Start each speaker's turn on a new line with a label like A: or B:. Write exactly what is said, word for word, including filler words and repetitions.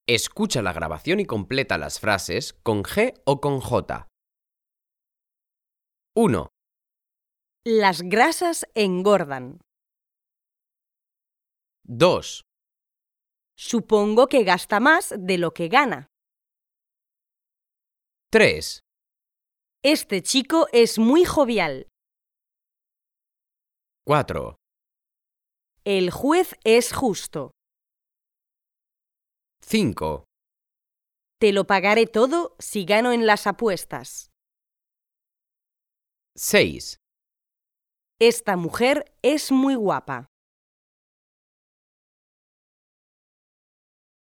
A: Escucha la grabación y completa las frases con G o con J. uno,
B: Las grasas engordan.
A: dos,
B: Supongo que gasta más de lo que gana.
A: tres,
B: Este chico es muy jovial.
A: cuatro,
B: El juez es justo.
A: cinco,
B: Te lo pagaré todo si gano en las apuestas.
A: seis.
B: Esta mujer es muy guapa.